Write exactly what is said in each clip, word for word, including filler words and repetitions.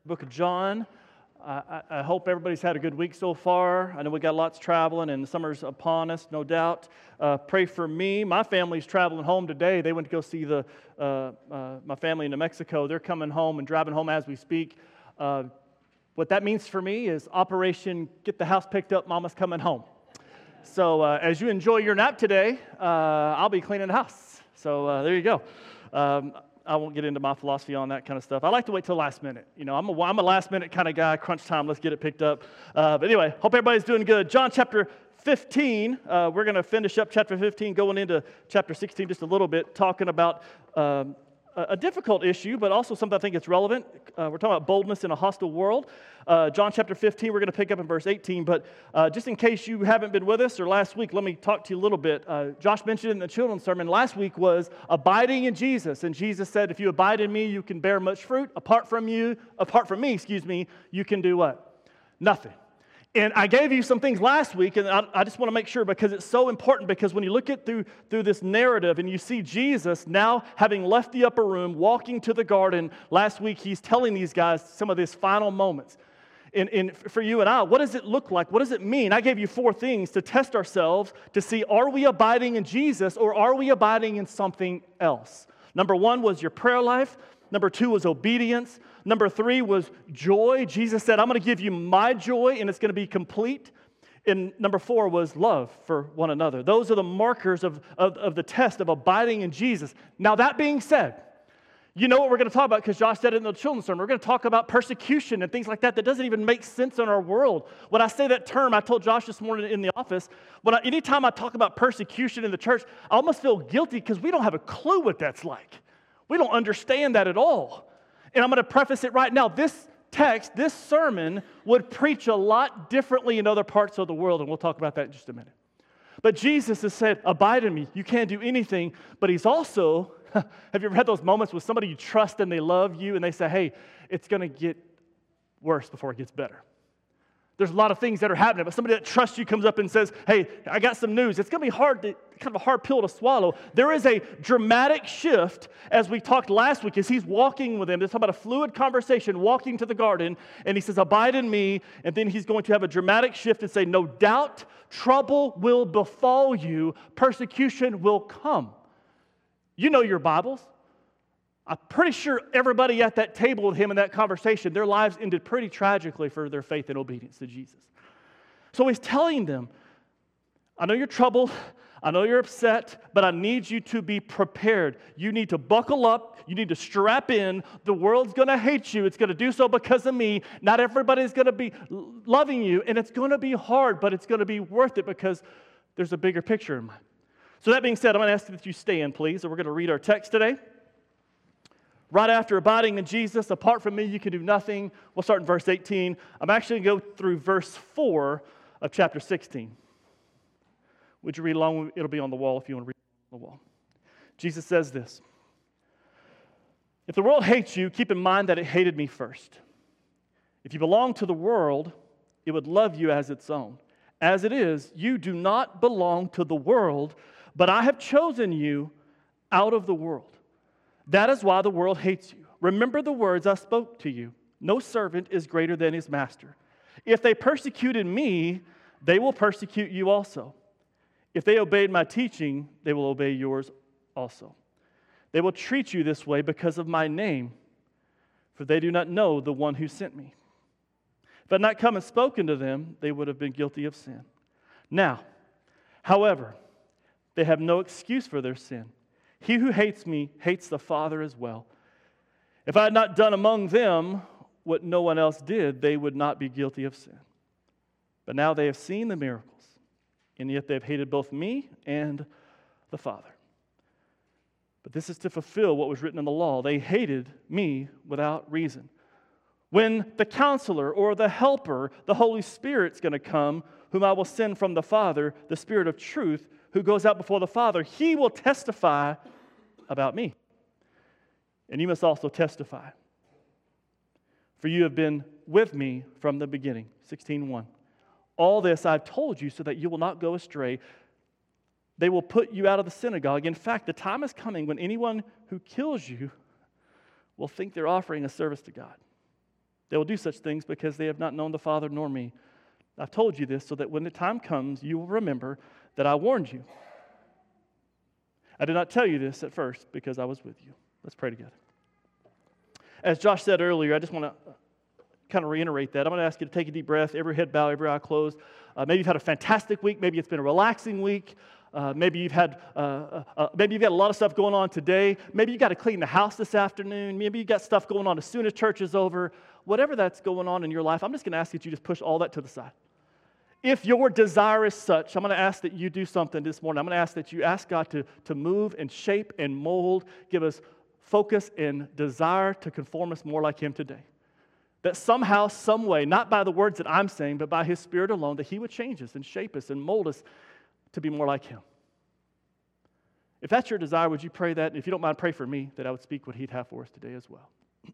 Book of John. Uh, I, I hope everybody's had a good week so far. I know we got lots traveling, and the summer's upon us, no doubt. Uh, pray for me. My family's traveling home today. They went to go see the uh, uh, my family in New Mexico. They're coming home and driving home as we speak. Uh, what that means for me is Operation Get the House Picked Up, Mama's coming home. So uh, as you enjoy your nap today, uh, I'll be cleaning the house. So uh, there you go. Um, I won't get into my philosophy on that kind of stuff. I like to wait till last minute. You know, I'm a, I'm a last minute kind of guy, crunch time, let's get it picked up. Uh, but anyway, hope everybody's doing good. John chapter fifteen, uh, we're going to finish up chapter fifteen, going into chapter sixteen just a little bit, talking about um, a, a difficult issue, but also something I think is relevant. Uh, we're talking about boldness in a hostile world. Uh, John chapter fifteen, we're going to pick up in verse eighteen, but uh, just in case you haven't been with us or last week, let me talk to you a little bit. Uh, Josh mentioned in the children's sermon last week was abiding in Jesus, and Jesus said, if you abide in me, you can bear much fruit. Apart from you, apart from me, excuse me, you can do what? Nothing. And I gave you some things last week, and I, I just want to make sure because it's so important, because when you look at through, through this narrative and you see Jesus now having left the upper room, walking to the garden, last week he's telling these guys some of his final moments. And, and for you and I, what does it look like? What does it mean? I gave you four things to test ourselves to see, are we abiding in Jesus or are we abiding in something else? Number one was your prayer life. Number two was obedience. Number three was joy. Jesus said, I'm going to give you my joy, and it's going to be complete. And number four was love for one another. Those are the markers of, of, of the test of abiding in Jesus. Now, that being said, you know what we're going to talk about, because Josh said it in the children's sermon. We're going to talk about persecution and things like that that doesn't even make sense in our world. When I say that term, I told Josh this morning in the office, when I, anytime I talk about persecution in the church, I almost feel guilty because we don't have a clue what that's like. We don't understand that at all. And I'm going to preface it right now. This text, this sermon, would preach a lot differently in other parts of the world, and we'll talk about that in just a minute. But Jesus has said, abide in me. You can't do anything. But he's also, have you ever had those moments with somebody you trust and they love you, and they say, hey, it's going to get worse before it gets better. There's a lot of things that are happening, but somebody that trusts you comes up and says, hey, I got some news. It's going to be hard to, kind of a hard pill to swallow. There is a dramatic shift, as we talked last week, as he's walking with them. It's about a fluid conversation, walking to the garden, and he says, abide in me, and then he's going to have a dramatic shift and say, no doubt, trouble will befall you, persecution will come. You know your Bibles. I'm pretty sure everybody at that table with him in that conversation, their lives ended pretty tragically for their faith and obedience to Jesus. So he's telling them, I know you're troubled, I know you're upset, but I need you to be prepared. You need to buckle up, you need to strap in. The world's going to hate you. It's going to do so because of me. Not everybody's going to be loving you, and it's going to be hard, but it's going to be worth it because there's a bigger picture in mind. So that being said, I'm going to ask that you stand, please, and we're going to read our text today. Right after abiding in Jesus, apart from me, you can do nothing. We'll start in verse eighteen. I'm actually going to go through verse four of chapter sixteen. Would you read along? It'll be on the wall if you want to read on the wall. Jesus says this. If the world hates you, keep in mind that it hated me first. If you belong to the world, it would love you as its own. As it is, you do not belong to the world, but I have chosen you out of the world. That is why the world hates you. Remember the words I spoke to you. No servant is greater than his master. If they persecuted me, they will persecute you also. If they obeyed my teaching, they will obey yours also. They will treat you this way because of my name, for they do not know the one who sent me. If I had not come and spoken to them, they would have been guilty of sin. Now, however, they have no excuse for their sin. He who hates me hates the Father as well. If I had not done among them what no one else did, they would not be guilty of sin. But now they have seen the miracles, and yet they have hated both me and the Father. But this is to fulfill what was written in the law. They hated me without reason. When the counselor or the helper, the Holy Spirit's going to come, whom I will send from the Father, the Spirit of truth, who goes out before the Father, he will testify about me. And you must also testify. For you have been with me from the beginning. sixteen one. All this I've told you so that you will not go astray. They will put you out of the synagogue. In fact, the time is coming when anyone who kills you will think they're offering a service to God. They will do such things because they have not known the Father nor me. I've told you this so that when the time comes, you will remember that I warned you. I did not tell you this at first because I was with you. Let's pray together. As Josh said earlier, I just want to kind of reiterate that. I'm going to ask you to take a deep breath, every head bowed, every eye closed. Uh, maybe you've had a fantastic week. Maybe it's been a relaxing week. Uh, maybe you've had uh, uh, uh, maybe you've got a lot of stuff going on today. Maybe you got to clean the house this afternoon. Maybe you got stuff going on as soon as church is over. Whatever that's going on in your life, I'm just going to ask that you just push all that to the side. If your desire is such, I'm going to ask that you do something this morning. I'm going to ask that you ask God to, to move and shape and mold, give us focus and desire to conform us more like Him today. That somehow, some way, not by the words that I'm saying, but by His Spirit alone, that He would change us and shape us and mold us to be more like Him. If that's your desire, would you pray that? And if you don't mind, pray for me that I would speak what He'd have for us today as well.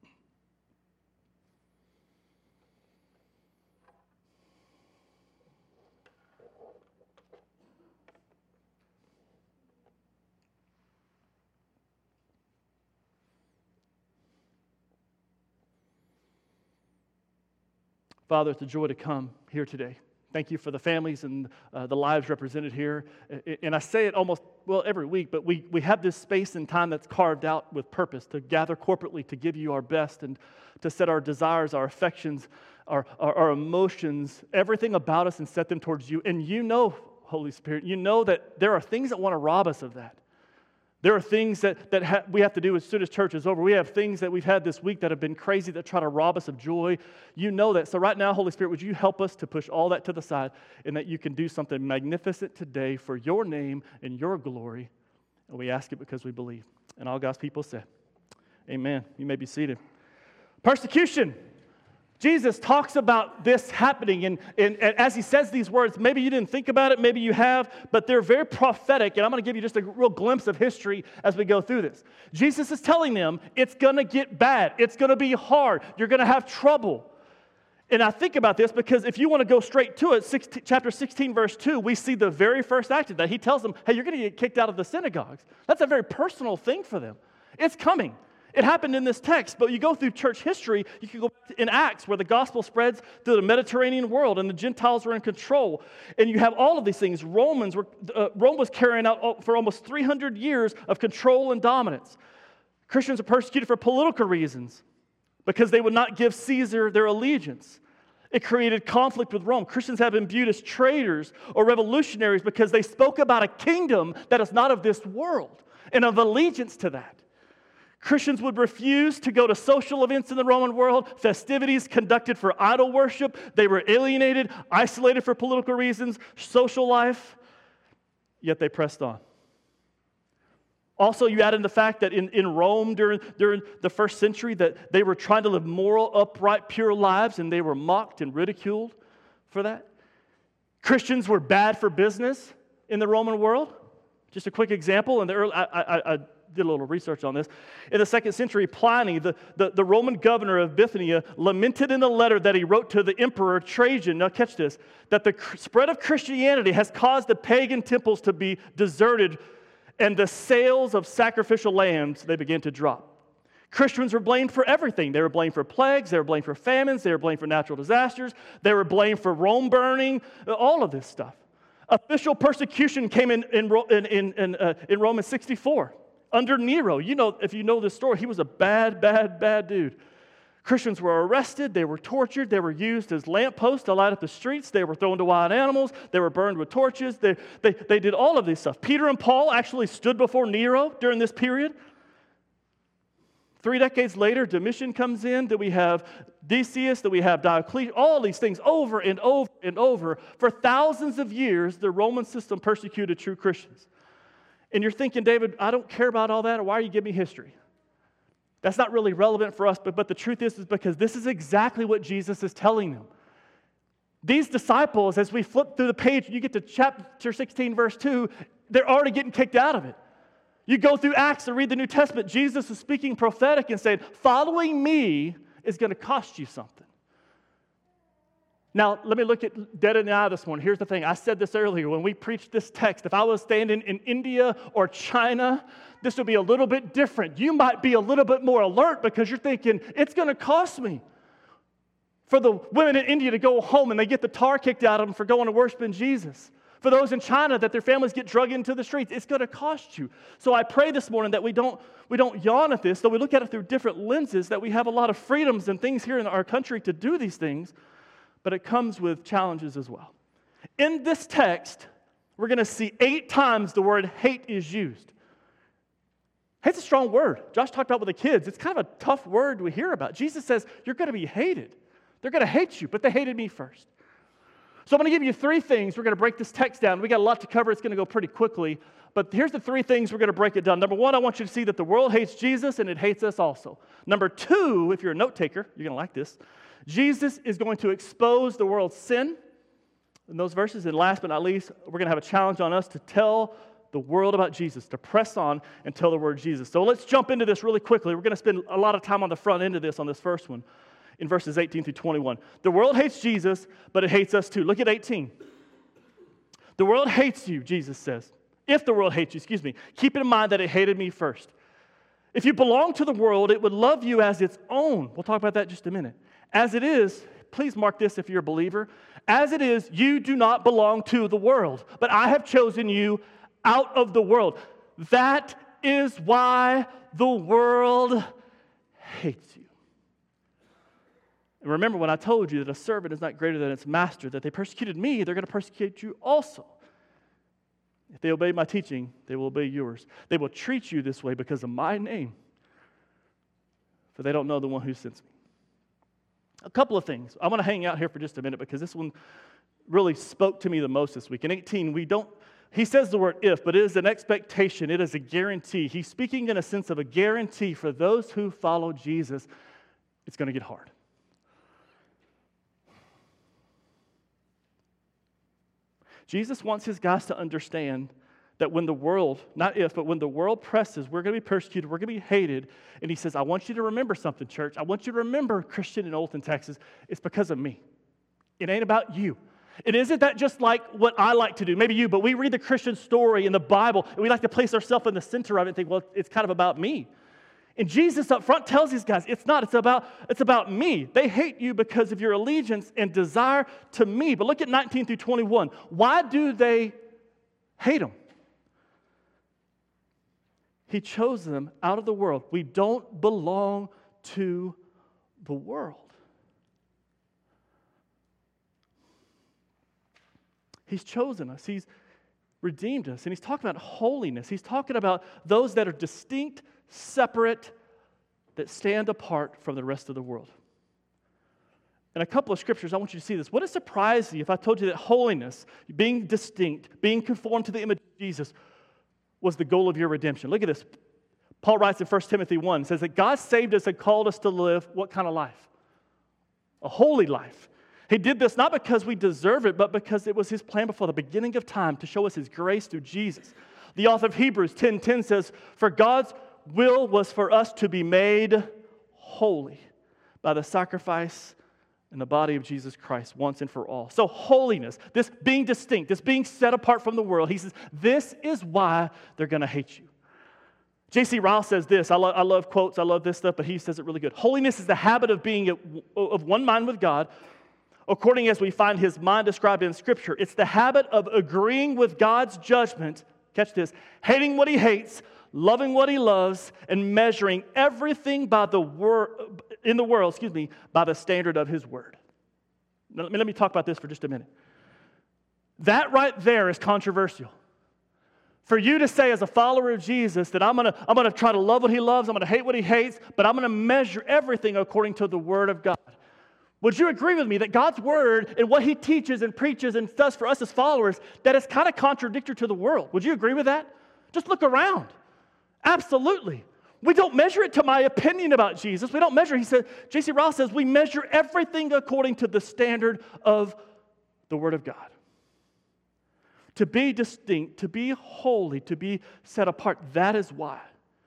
Father, it's a joy to come here today. Thank you for the families and uh, the lives represented here. And I say it almost, well, every week, but we, we have this space and time that's carved out with purpose to gather corporately, to give you our best, and to set our desires, our affections, our, our, our emotions, everything about us, and set them towards you. And you know, Holy Spirit, you know that there are things that want to rob us of that. There are things that, that ha- we have to do as soon as church is over. We have things that we've had this week that have been crazy that try to rob us of joy. You know that. So right now, Holy Spirit, would you help us to push all that to the side and that you can do something magnificent today for your name and your glory. And we ask it because we believe. And all God's people said, amen. You may be seated. Persecution. Jesus talks about this happening, and, and, and as He says these words, maybe you didn't think about it, maybe you have, but they're very prophetic, and I'm going to give you just a real glimpse of history as we go through this. Jesus is telling them, it's going to get bad. It's going to be hard. You're going to have trouble. And I think about this because if you want to go straight to it, sixteen, chapter sixteen, verse two, we see the very first act of that. He tells them, hey, you're going to get kicked out of the synagogues. That's a very personal thing for them. It's coming. It happened in this text, but you go through church history, you can go in Acts where the gospel spreads to the Mediterranean world and the Gentiles were in control. And you have all of these things. Romans were, uh, Rome was carrying out for almost three hundred years of control and dominance. Christians are persecuted for political reasons because they would not give Caesar their allegiance. It created conflict with Rome. Christians have been viewed as traitors or revolutionaries because they spoke about a kingdom that is not of this world and of allegiance to that. Christians would refuse to go to social events in the Roman world, festivities conducted for idol worship. They were alienated, isolated for political reasons, social life, yet they pressed on. Also, you add in the fact that in, in Rome during, during the first century that they were trying to live moral, upright, pure lives, and they were mocked and ridiculed for that. Christians were bad for business in the Roman world. Just a quick example, in the early, I, I, I did a little research on this. In the second century, Pliny, the, the, the Roman governor of Bithynia, lamented in a letter that he wrote to the emperor Trajan, now catch this, that the spread of Christianity has caused the pagan temples to be deserted and the sales of sacrificial lambs, they began to drop. Christians were blamed for everything. They were blamed for plagues, they were blamed for famines, they were blamed for natural disasters, they were blamed for Rome burning, all of this stuff. Official persecution came in, in, in, in, uh, in Rome in sixty-four. Under Nero, you know, if you know this story, he was a bad, bad, bad dude. Christians were arrested, they were tortured, they were used as lampposts to light up the streets, they were thrown to wild animals, they were burned with torches, they, they, they did all of this stuff. Peter and Paul actually stood before Nero during this period. Three decades later, Domitian comes in, that we have Decius, that we have Diocletian, all these things over and over and over. For thousands of years, the Roman system persecuted true Christians. And you're thinking, David, I don't care about all that, or why are you giving me history? That's not really relevant for us, but, but the truth is, is because this is exactly what Jesus is telling them. These disciples, as we flip through the page, you get to chapter sixteen, verse two, they're already getting kicked out of it. You go through Acts and read the New Testament, Jesus is speaking prophetic and saying, following me is going to cost you something. Now, let me look it dead in the eye this morning. Here's the thing. I said this earlier when we preached this text. If I was standing in India or China, this would be a little bit different. You might be a little bit more alert because you're thinking, it's going to cost me. For the women in India to go home and they get the tar kicked out of them for going to worshiping Jesus. For those in China that their families get drug into the streets, it's going to cost you. So I pray this morning that we don't, we don't yawn at this, though we look at it through different lenses, that we have a lot of freedoms and things here in our country to do these things, but it comes with challenges as well. In this text, we're going to see eight times the word hate is used. Hate's a strong word. Josh talked about with the kids. It's kind of a tough word we hear about. Jesus says, you're going to be hated. They're going to hate you, but they hated me first. So I'm going to give you three things. We're going to break this text down. We got a lot to cover. It's going to go pretty quickly. But here's the three things we're going to break it down. Number one, I want you to see that the world hates Jesus and it hates us also. Number two, if you're a note taker, you're going to like this. Jesus is going to expose the world's sin in those verses. And last but not least, we're going to have a challenge on us to tell the world about Jesus, to press on and tell the word Jesus. So let's jump into this really quickly. We're going to spend a lot of time on the front end of this, on this first one, in verses eighteen through twenty-one. The world hates Jesus, but it hates us too. Look at eighteen. The world hates you, Jesus says. If the world hates you, excuse me, keep in mind that it hated me first. If you belong to the world, it would love you as its own. We'll talk about that in just a minute. As it is, please mark this if you're a believer. As it is, you do not belong to the world, but I have chosen you out of the world. That is why the world hates you. And remember when I told you that a servant is not greater than its master, that they persecuted me, they're going to persecute you also. If they obey my teaching, they will obey yours. They will treat you this way because of my name, for they don't know the one who sends me. A couple of things. I want to hang out here for just a minute because this one really spoke to me the most this week. In eighteen, we don't, he says the word if, but it is an expectation. It is a guarantee. He's speaking in a sense of a guarantee for those who follow Jesus. It's going to get hard. Jesus wants his guys to understand that when the world, not if, but when the world presses, we're going to be persecuted, we're going to be hated. And he says, I want you to remember something, church. I want you to remember, Christian in Olton, Texas, it's because of me. It ain't about you. It isn't that just like what I like to do, maybe you, but we read the Christian story in the Bible, and we like to place ourselves in the center of it and think, well, it's kind of about me. And Jesus up front tells these guys, it's not, it's about, it's about me. They hate you because of your allegiance and desire to me. But look at nineteen through twenty-one. Why do they hate him? He chose them out of the world. We don't belong to the world. He's chosen us. He's redeemed us. And he's talking about holiness. He's talking about those that are distinct, separate, that stand apart from the rest of the world. In a couple of scriptures, I want you to see this. Would it surprise you if I told you that holiness, being distinct, being conformed to the image of Jesus, was the goal of your redemption? Look at this. Paul writes in First Timothy one, says that God saved us and called us to live what kind of life? A holy life. He did this not because we deserve it, but because it was his plan before the beginning of time to show us his grace through Jesus. The author of Hebrews ten ten says, for God's will was for us to be made holy by the sacrifice in the body of Jesus Christ once and for all. So holiness, this being distinct, this being set apart from the world, he says, this is why they're going to hate you. J C Ryle says this, I, lo- I love quotes, I love this stuff, but he says it really good. Holiness is the habit of being of one mind with God, according as we find his mind described in Scripture. It's the habit of agreeing with God's judgment, catch this, hating what he hates, loving what he loves, and measuring everything by the wor- in the world, excuse me, by the standard of his word. Now, let me, let me talk about this for just a minute. That right there is controversial. For you to say as a follower of Jesus that I'm going to I'm going to try to love what he loves, I'm going to hate what he hates, but I'm going to measure everything according to the word of God. Would you agree with me that God's word and what he teaches and preaches and does for us as followers, that is kind of contradictory to the world? Would you agree with that? Just look around. Absolutely. We don't measure it to my opinion about Jesus. We don't measure, he said, J C Ryle says, we measure everything according to the standard of the Word of God. To be distinct, to be holy, to be set apart, that is why.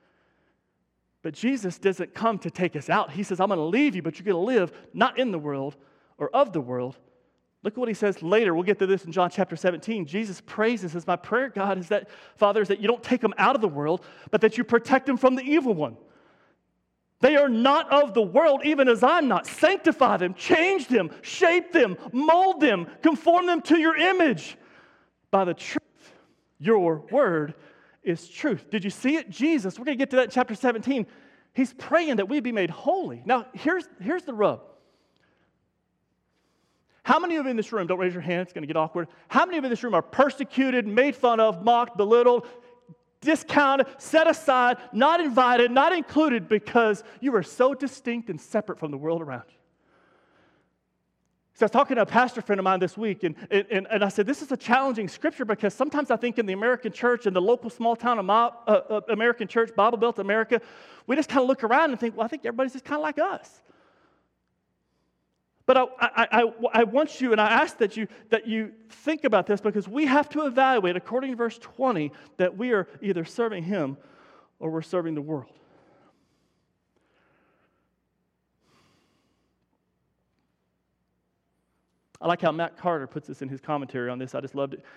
But Jesus doesn't come to take us out. He says, I'm going to leave you, but you're going to live not in the world or of the world. Look at what he says later. We'll get to this in John chapter seventeen. Jesus prays and says, my prayer, God, is that, Father, is that you don't take them out of the world, but that you protect them from the evil one. They are not of the world, even as I'm not. Sanctify them, change them, shape them, mold them, conform them to your image by the truth. Your word is truth. Did you see it? Jesus, we're going to get to that in chapter seventeen. He's praying that we be made holy. Now, here's, here's the rub. How many of you in this room, don't raise your hand, it's going to get awkward. How many of you in this room are persecuted, made fun of, mocked, belittled, discounted, set aside, not invited, not included because you are so distinct and separate from the world around you? So I was talking to a pastor friend of mine this week, and, and, and I said, this is a challenging scripture because sometimes I think in the American church, in the local small town of my, uh, uh, American church, Bible Belt America, we just kind of look around and think, well, I think everybody's just kind of like us. But I, I, I, I want you, and I ask that you, that you think about this because we have to evaluate, according to verse twenty, that we are either serving Him or we're serving the world. I like how Matt Carter puts this in his commentary on this. I just loved it.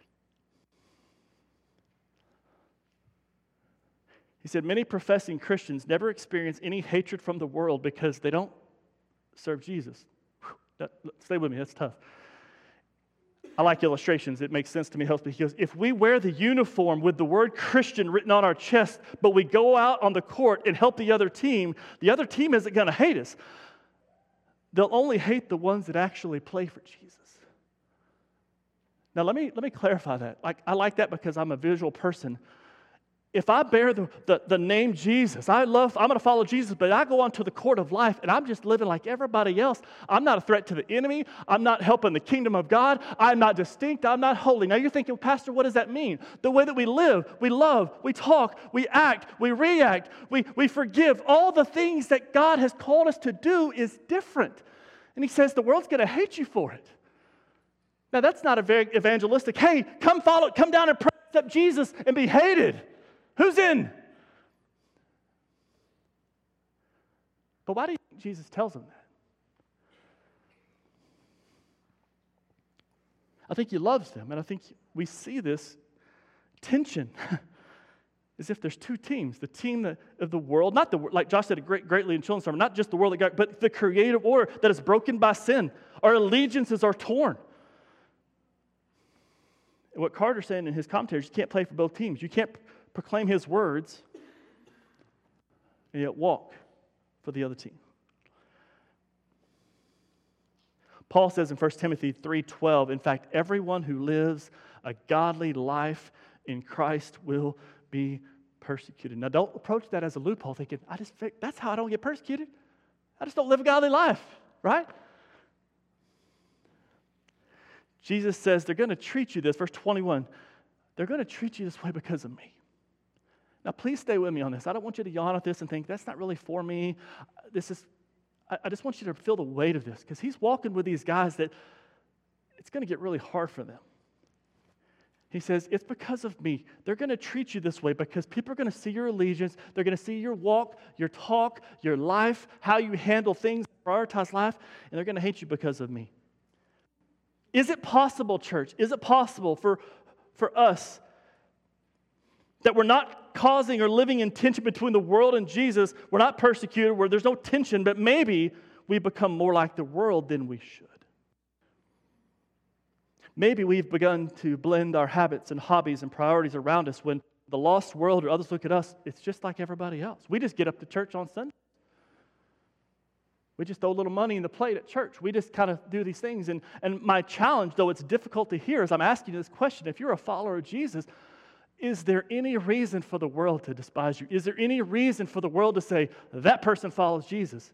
He said, many professing Christians never experience any hatred from the world because they don't serve Jesus. That, stay with me, that's tough. I like illustrations. It makes sense to me, helps me. He goes, if we wear the uniform with the word Christian written on our chest, but we go out on the court and help the other team, the other team isn't going to hate us. They'll only hate the ones that actually play for Jesus. Now, let me, let me clarify that. Like, I like that because I'm a visual person. If I bear the, the, the name Jesus, I love, I'm going to follow Jesus, but I go onto the court of life and I'm just living like everybody else. I'm not a threat to the enemy. I'm not helping the kingdom of God. I'm not distinct. I'm not holy. Now you're thinking, Pastor, what does that mean? The way that we live, we love, we talk, we act, we react, we, we forgive. All the things that God has called us to do is different. And He says the world's going to hate you for it. Now that's not a very evangelistic, hey, come follow, come down and accept Jesus and be hated. Who's in? But why do you think Jesus tells them that? I think He loves them, and I think we see this tension as if there's two teams. The team that, of the world, not the like Josh said great, greatly in children's sermon, not just the world that got, but the creative order that is broken by sin. Our allegiances are torn. And what Carter's saying in his commentaries, you can't play for both teams. You can't proclaim His words and yet walk for the other team. Paul says in First Timothy three twelve, in fact, everyone who lives a godly life in Christ will be persecuted. Now, don't approach that as a loophole thinking, I just that's how I don't get persecuted. I just don't live a godly life, right? Jesus says they're going to treat you this, verse twenty-one, they're going to treat you this way because of me. Now, please stay with me on this. I don't want you to yawn at this and think, that's not really for me. This is, I, I just want you to feel the weight of this because He's walking with these guys that it's going to get really hard for them. He says, it's because of me. They're going to treat you this way because people are going to see your allegiance. They're going to see your walk, your talk, your life, how you handle things, prioritize life, and they're going to hate you because of me. Is it possible, church? Is it possible for, for us that we're not causing or living in tension between the world and Jesus? We're not persecuted, where there's no tension, but maybe we become more like the world than we should. Maybe we've begun to blend our habits and hobbies and priorities around us when the lost world or others look at us, it's just like everybody else. We just get up to church on Sunday. We just throw a little money in the plate at church. We just kind of do these things. And, and my challenge, though it's difficult to hear, as I'm asking you this question, if you're a follower of Jesus, is there any reason for the world to despise you? Is there any reason for the world to say, that person follows Jesus?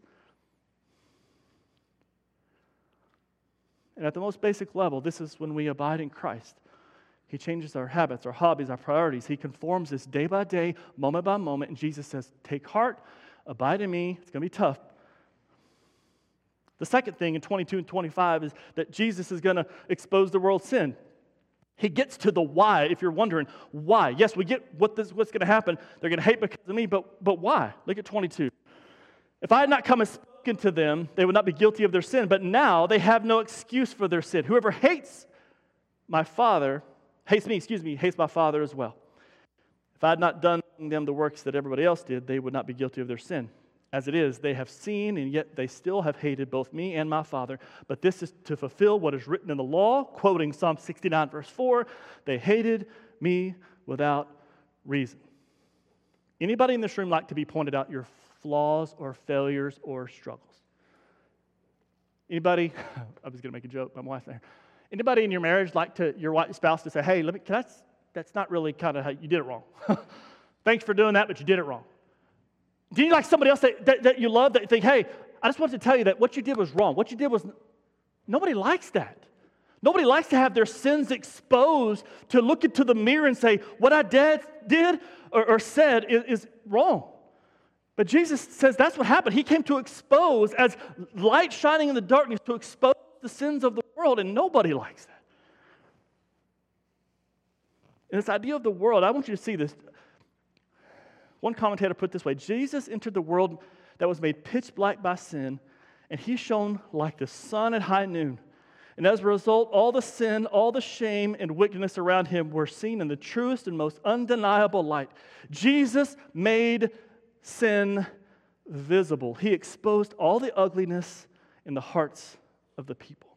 And at the most basic level, this is when we abide in Christ. He changes our habits, our hobbies, our priorities. He conforms us day by day, moment by moment. And Jesus says, take heart, abide in me. It's going to be tough. The second thing in twenty-two and twenty-five is that Jesus is going to expose the world's sin. He gets to the why, if you're wondering, why? Yes, we get what this, what's going to happen. They're going to hate because of me, but, but why? Look at twenty-two. If I had not come and spoken to them, they would not be guilty of their sin, but now they have no excuse for their sin. Whoever hates my Father, hates me, excuse me, hates my Father as well. If I had not done them the works that everybody else did, they would not be guilty of their sin. As it is, they have seen, and yet they still have hated both me and my Father. But this is to fulfill what is written in the law, quoting Psalm sixty-nine, verse four. They hated me without reason. Anybody in this room like to be pointed out your flaws or failures or struggles? Anybody? I was going to make a joke. My wife there. Anybody in your marriage like to your wife, spouse to say, "Hey, let me." Can I, that's not really kind of how you did it wrong. Thanks for doing that, but you did it wrong. Do you like somebody else that, that, that you love that you think, hey, I just wanted to tell you that what you did was wrong. What you did was, nobody likes that. Nobody likes to have their sins exposed, to look into the mirror and say, what I did, did or, or said is, is wrong. But Jesus says that's what happened. He came to expose, as light shining in the darkness, to expose the sins of the world, and nobody likes that. And this idea of the world, I want you to see this. One commentator put it this way: Jesus entered the world that was made pitch black by sin, and he shone like the sun at high noon. And as a result, all the sin, all the shame and wickedness around him were seen in the truest and most undeniable light. Jesus made sin visible. He exposed all the ugliness in the hearts of the people.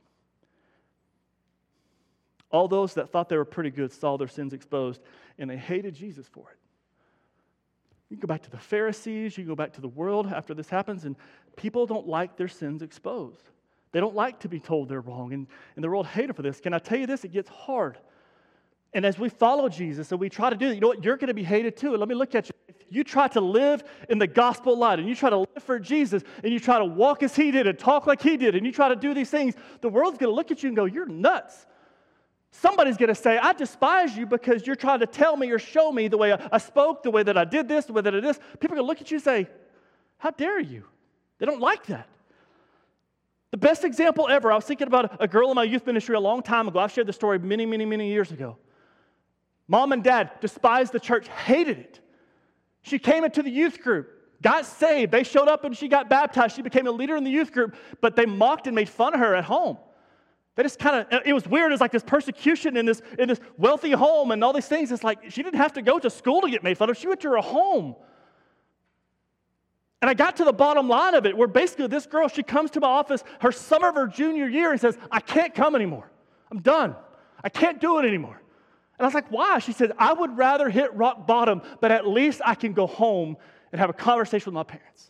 All those that thought they were pretty good saw their sins exposed, and they hated Jesus for it. You can go back to the Pharisees, you can go back to the world after this happens, and people don't like their sins exposed. They don't like to be told they're wrong, and, and the world hated for this. Can I tell you this? It gets hard. And as we follow Jesus and we try to do that, you know what? You're going to be hated too. And let me look at you. If you try to live in the gospel light, and you try to live for Jesus, and you try to walk as he did and talk like he did, and you try to do these things, the world's going to look at you and go, you're nuts. Somebody's going to say, I despise you because you're trying to tell me or show me the way I, I spoke, the way that I did this, the way that I did this. People are going to look at you and say, how dare you? They don't like that. The best example ever, I was thinking about a girl in my youth ministry a long time ago. I've shared this story many, many, many years ago. Mom and dad despised the church, hated it. She came into the youth group, got saved. They showed up and she got baptized. She became a leader in the youth group, but they mocked and made fun of her at home. They just kind of, it was weird. It was like this persecution in this, in this wealthy home and all these things. It's like she didn't have to go to school to get made fun of. She went to her home. And I got to the bottom line of it, where basically this girl, she comes to my office her summer of her junior year and says, I can't come anymore. I'm done. I can't do it anymore. And I was like, why? She said, I would rather hit rock bottom, but at least I can go home and have a conversation with my parents.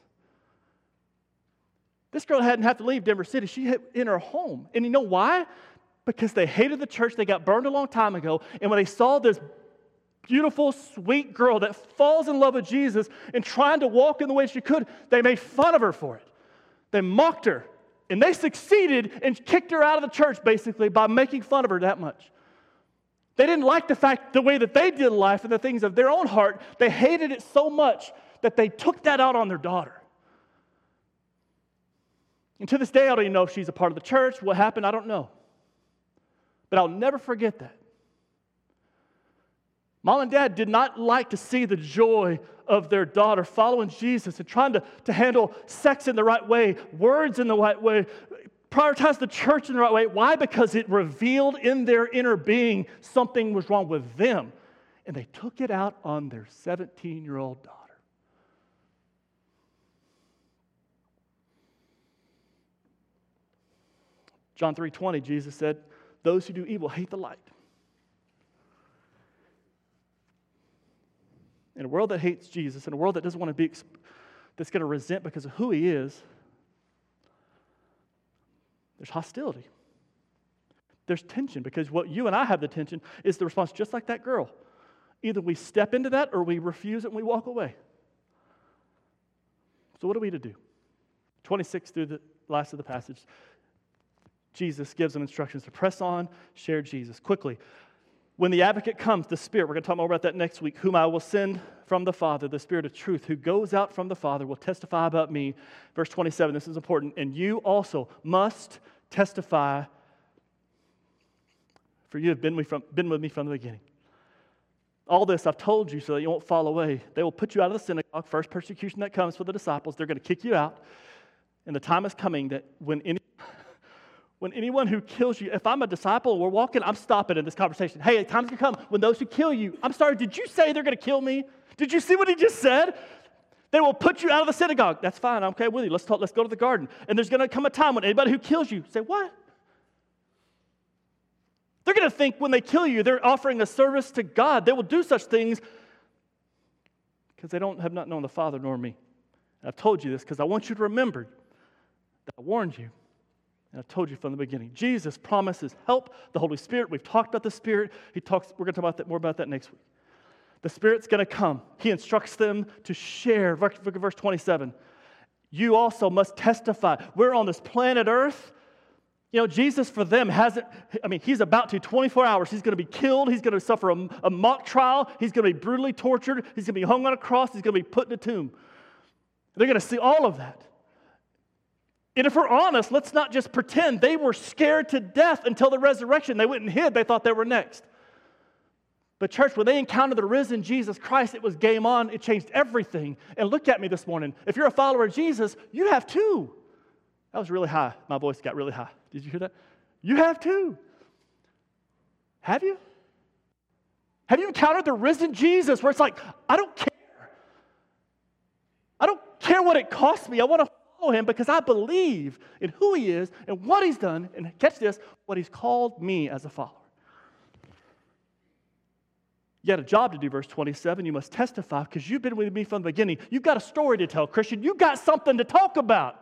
This girl hadn't have to leave Denver City. She hit in her home. And you know why? Because they hated the church. They got burned a long time ago. And when they saw this beautiful, sweet girl that falls in love with Jesus and trying to walk in the way she could, they made fun of her for it. They mocked her. And they succeeded and kicked her out of the church, basically, by making fun of her that much. They didn't like the fact, the way that they did life and the things of their own heart. They hated it so much that they took that out on their daughter. And to this day, I don't even know if she's a part of the church. What happened, I don't know. But I'll never forget that. Mom and dad did not like to see the joy of their daughter following Jesus and trying to, to handle sex in the right way, words in the right way, prioritize the church in the right way. Why? Because it revealed in their inner being something was wrong with them. And they took it out on their seventeen-year-old daughter. John three twenty, Jesus said, those who do evil hate the light. In a world that hates Jesus, in a world that doesn't want to be, that's going to resent because of who he is, there's hostility. There's tension, because what you and I have the tension is the response just like that girl. Either we step into that or we refuse it and we walk away. So what are we to do? twenty-six through the last of the passage, Jesus gives them instructions to press on, share Jesus. Quickly, when the advocate comes, the Spirit, we're going to talk more about that next week, whom I will send from the Father, the Spirit of truth, who goes out from the Father, will testify about me. Verse twenty-seven, this is important. And you also must testify, for you have been with, from, been with me from the beginning. All this I've told you so that you won't fall away. They will put you out of the synagogue, first persecution that comes for the disciples. They're going to kick you out. And the time is coming that when any... When anyone who kills you, if I'm a disciple, we're walking, I'm stopping in this conversation. Hey, time's going to come when those who kill you, I'm sorry, did you say they're going to kill me? Did you see what he just said? They will put you out of the synagogue. That's fine. I'm okay with you. Let's talk. Let's go to the garden. And there's going to come a time when anybody who kills you say, what? They're going to think when they kill you, they're offering a service to God. They will do such things because they don't have not known the Father nor me. And I've told you this because I want you to remember that I warned you. And I've told you from the beginning. Jesus promises help, the Holy Spirit. We've talked about the Spirit. He talks. We're going to talk about that, more about that next week. The Spirit's going to come. He instructs them to share. Look at verse twenty-seven. You also must testify. We're on this planet Earth. You know, Jesus for them hasn't, I mean, he's about to, twenty-four hours. He's going to be killed. He's going to suffer a, a mock trial. He's going to be brutally tortured. He's going to be hung on a cross. He's going to be put in a tomb. They're going to see all of that. And if we're honest, let's not just pretend. They were scared to death until the resurrection. They went and hid. They thought they were next. But church, when they encountered the risen Jesus Christ, it was game on. It changed everything. And look at me this morning. If you're a follower of Jesus, you have too. That was really high. My voice got really high. Did you hear that? You have too. Have you? Have you encountered the risen Jesus where it's like, I don't care. I don't care what it costs me. I want to follow him because I believe in who he is and what he's done. And catch this, what he's called me as a follower. You got a job to do, verse twenty-seven. You must testify because you've been with me from the beginning. You've got a story to tell, Christian. You've got something to talk about.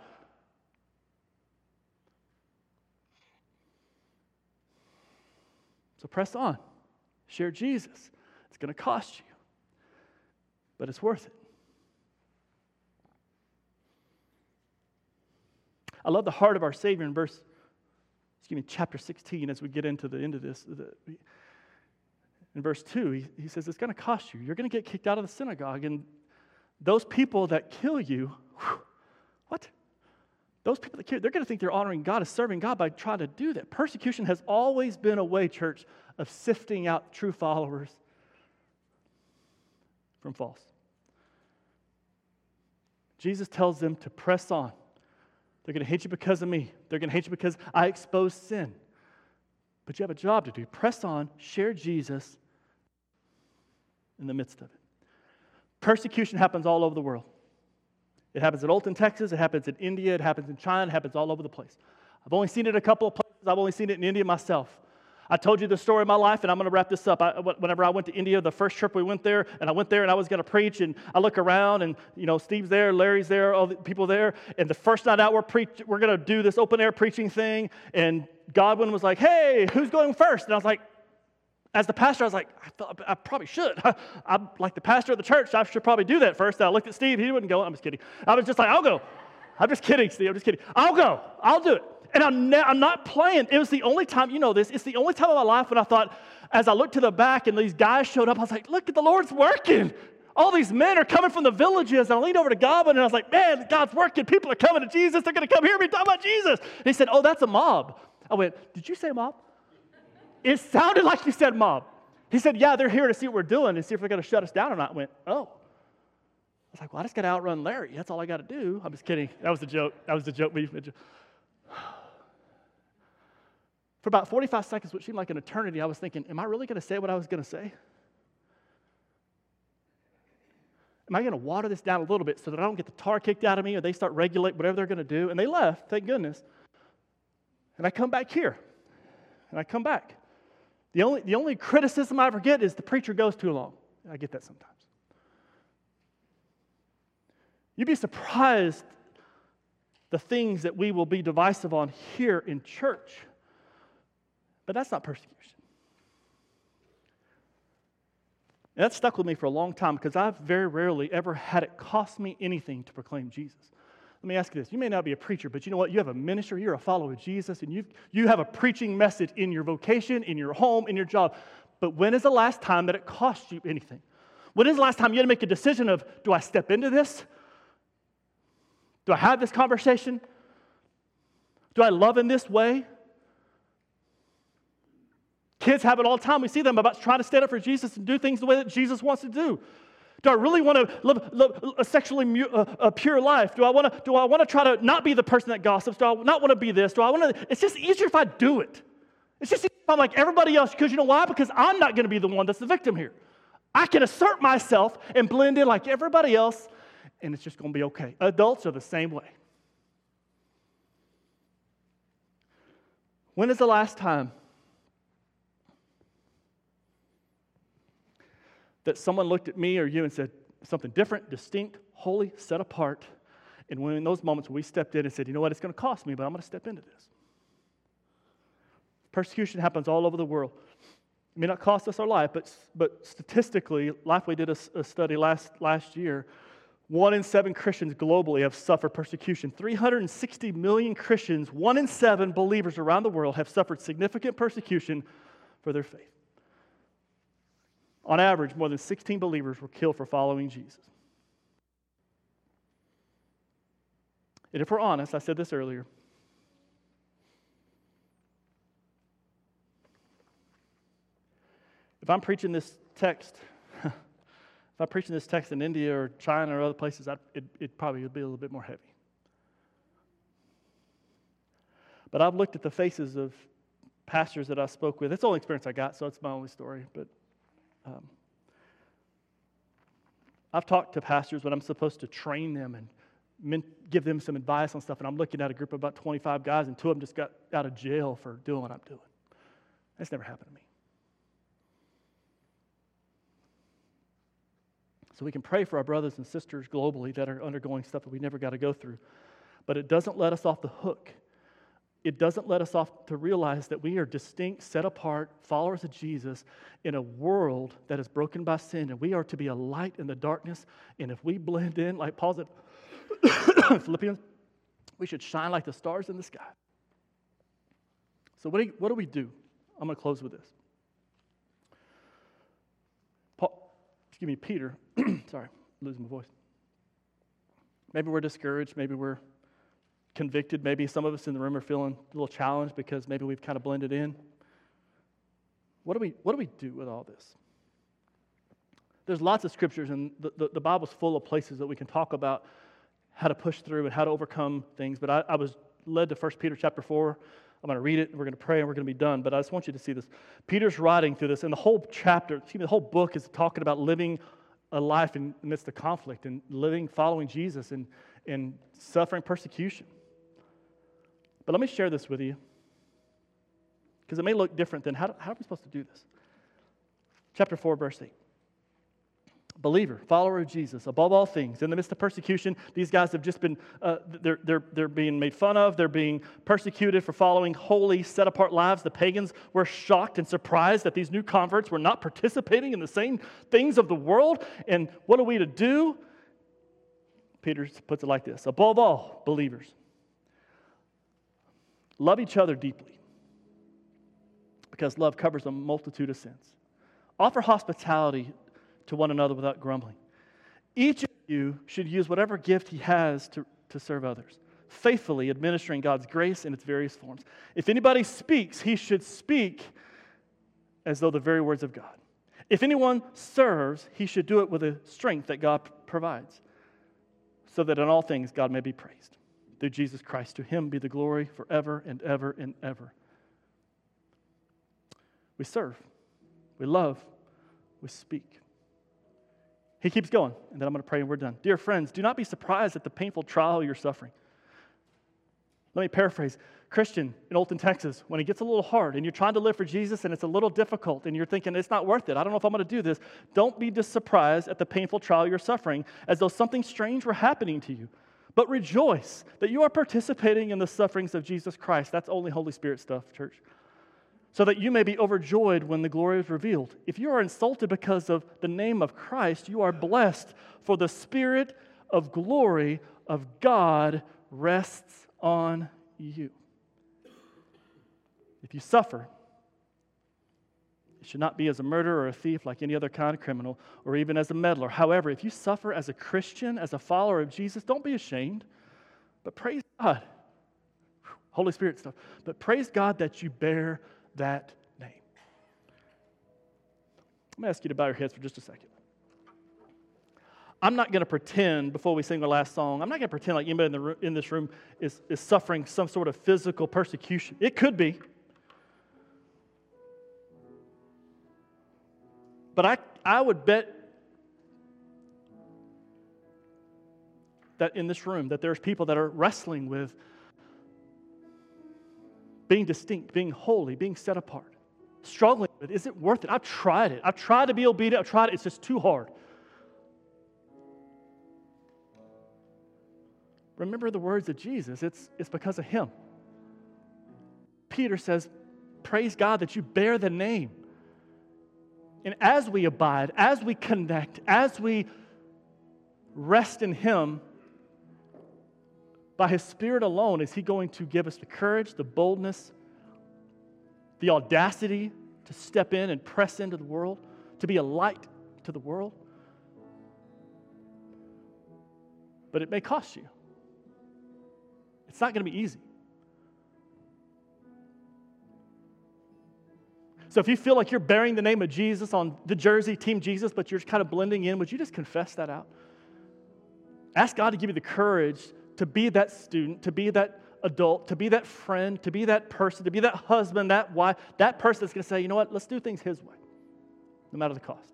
So press on. Share Jesus. It's going to cost you, but it's worth it. I love the heart of our Savior in verse, excuse me, chapter sixteen as we get into the end of this. In verse two, he, he says, it's going to cost you. You're going to get kicked out of the synagogue, and those people that kill you, whew, what? Those people that kill you, they're going to think they're honoring God, is serving God by trying to do that. Persecution has always been a way, church, of sifting out true followers from false. Jesus tells them to press on. They're going to hate you because of me. They're going to hate you because I expose sin. But you have a job to do. Press on, share Jesus in the midst of it. Persecution happens all over the world. It happens in Olton, Texas. It happens in India. It happens in China. It happens all over the place. I've only seen it a couple of places. I've only seen it in India myself. I told you the story of my life, and I'm going to wrap this up. I, whenever I went to India, the first trip we went there, and I went there, and I was going to preach, and I look around, and, you know, Steve's there, Larry's there, all the people there, and the first night out, we're, preach, we're going to do this open-air preaching thing, and Godwin was like, hey, who's going first? And I was like, as the pastor, I was like, I, thought, I probably should. I'm like the pastor of the church. I should probably do that first. And I looked at Steve. He wouldn't go. I'm just kidding. I was just like, I'll go. I'm just kidding, Steve. I'm just kidding. I'll go. I'll do it. And I'm, ne- I'm not playing. It was the only time, you know this, it's the only time in my life when I thought, as I looked to the back and these guys showed up, I was like, look at the Lord's working. All these men are coming from the villages. And I leaned over to Godwin and I was like, man, God's working. People are coming to Jesus. They're going to come hear me talk about Jesus. And he said, oh, that's a mob. I went, did you say mob? It sounded like you said mob. He said, yeah, they're here to see what we're doing and see if they're going to shut us down or not. I went, oh. I was like, well, I just got to outrun Larry. That's all I got to do. I'm just kidding. That was a joke. That was a joke. For about forty-five seconds, which seemed like an eternity, I was thinking, am I really going to say what I was going to say? Am I going to water this down a little bit so that I don't get the tar kicked out of me or they start regulating whatever they're going to do? And they left, thank goodness. And I come back here. And I come back. The only, the only criticism I ever get is the preacher goes too long. I get that sometimes. You'd be surprised the things that we will be divisive on here in church. But that's not persecution. And that stuck with me for a long time because I've very rarely ever had it cost me anything to proclaim Jesus. Let me ask you this. You may not be a preacher, but you know what? You have a ministry. You're a follower of Jesus, and you you have a preaching message in your vocation, in your home, in your job. But when is the last time that it cost you anything? When is the last time you had to make a decision of, do I step into this? Do I have this conversation? Do I love in this way? Kids have it all the time. We see them about trying to stand up for Jesus and do things the way that Jesus wants to do. Do I really want to live, live a sexually mu- uh, a pure life? Do I want to? Do I want to try to not be the person that gossips? Do I not want to be this? Do I want to? It's just easier if I do it. It's just easier if I'm like everybody else. Because you know why? Because I'm not going to be the one that's the victim here. I can assert myself and blend in like everybody else, and it's just going to be okay. Adults are the same way. When is the last time that someone looked at me or you and said something different, distinct, holy, set apart, and when in those moments we stepped in and said, you know what, it's going to cost me, but I'm going to step into this. Persecution happens all over the world. It may not cost us our life, but, but statistically, Lifeway did a, a study last, last year. One in seven Christians globally have suffered persecution. three hundred sixty million Christians, one in seven believers around the world have suffered significant persecution for their faith. On average, more than sixteen believers were killed for following Jesus. And if we're honest, I said this earlier, if I'm preaching this text, if I'm preaching this text in India or China or other places, I'd, it, it probably would be a little bit more heavy. But I've looked at the faces of pastors that I spoke with. It's the only experience I got, so it's my only story. But um, I've talked to pastors when I'm supposed to train them and give them some advice on stuff, and I'm looking at a group of about twenty-five guys, and two of them just got out of jail for doing what I'm doing. That's never happened to me. So we can pray for our brothers and sisters globally that are undergoing stuff that we never got to go through. But it doesn't let us off the hook. It doesn't let us off to realize that we are distinct, set apart followers of Jesus in a world that is broken by sin, and we are to be a light in the darkness. And if we blend in, like Paul said, Philippians, we should shine like the stars in the sky. So what do, you, what do we do? I'm going to close with this. Paul, excuse me, Peter, sorry, I'm losing my voice. Maybe we're discouraged, maybe we're convicted, maybe some of us in the room are feeling a little challenged because maybe we've kind of blended in. What do we, what do we do with all this? There's lots of scriptures, and the, the, the Bible's full of places that we can talk about how to push through and how to overcome things. But I, I was led to First Peter chapter four. I'm going to read it, and we're going to pray, and we're going to be done. But I just want you to see this. Peter's writing through this, and the whole chapter, excuse me, the whole book is talking about living a life in the midst of conflict and living, following Jesus and, and suffering persecution. But let me share this with you, because it may look different than, how, how are we supposed to do this? Chapter four, verse eight. Believer, follower of Jesus, above all things, in the midst of persecution, these guys have just been, uh, they're, they're, they're being made fun of, they're being persecuted for following holy, set-apart lives. The pagans were shocked and surprised that these new converts were not participating in the same things of the world. And what are we to do? Peter puts it like this: above all, believers, love each other deeply, because love covers a multitude of sins. Offer hospitality to one another without grumbling. Each of you should use whatever gift he has to, to serve others, faithfully administering God's grace in its various forms. If anybody speaks, he should speak as though the very words of God. If anyone serves, he should do it with the strength that God provides, so that in all things God may be praised. Through Jesus Christ, to him be the glory forever and ever and ever. We serve, we love, we speak. He keeps going, and then I'm going to pray and we're done. Dear friends, do not be surprised at the painful trial you're suffering. Let me paraphrase. Christian in Olton, Texas, when it gets a little hard and you're trying to live for Jesus and it's a little difficult and you're thinking, it's not worth it, I don't know if I'm going to do this, don't be just surprised at the painful trial you're suffering as though something strange were happening to you. But rejoice that you are participating in the sufferings of Jesus Christ. That's only Holy Spirit stuff, church. So that you may be overjoyed when the glory is revealed. If you are insulted because of the name of Christ, you are blessed, for the Spirit of glory of God rests on you. If you suffer, it should not be as a murderer or a thief like any other kind of criminal, or even as a meddler. However, if you suffer as a Christian, as a follower of Jesus, don't be ashamed, but praise God. Holy Spirit stuff. But praise God that you bear that name. I'm going to ask you to bow your heads for just a second. I'm not going to pretend, before we sing the last song, I'm not going to pretend like anybody in, the, in this room is, is suffering some sort of physical persecution. It could be. But I, I would bet that in this room, that there's people that are wrestling with being distinct, being holy, being set apart, struggling with, is it worth it? I've tried it. I've tried to be obedient. I've tried it. It's just too hard. Remember the words of Jesus. It's, it's because of him. Peter says, praise God that you bear the name. And as we abide, as we connect, as we rest in him, by his Spirit alone, is he going to give us the courage, the boldness, the audacity to step in and press into the world, to be a light to the world. But it may cost you. It's not going to be easy. So if you feel like you're bearing the name of Jesus on the jersey, Team Jesus, but you're kind of blending in, would you just confess that out? Ask God to give you the courage to be that student, to be that adult, to be that friend, to be that person, to be that husband, that wife, that person that's going to say, you know what, let's do things his way, no matter the cost.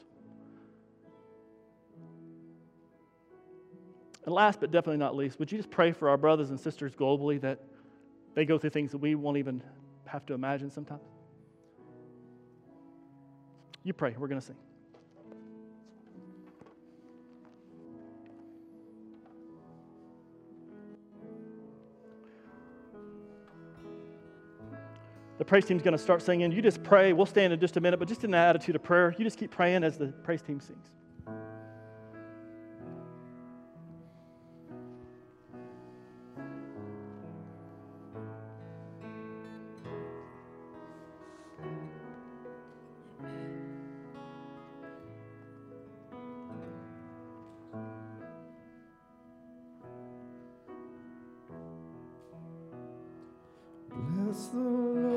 And last but definitely not least, would you just pray for our brothers and sisters globally that they go through things that we won't even have to imagine sometimes? You pray. We're going to sing. The praise team's going to start singing. You just pray. We'll stand in just a minute, but just in the attitude of prayer, you just keep praying as the praise team sings. Bless the Lord.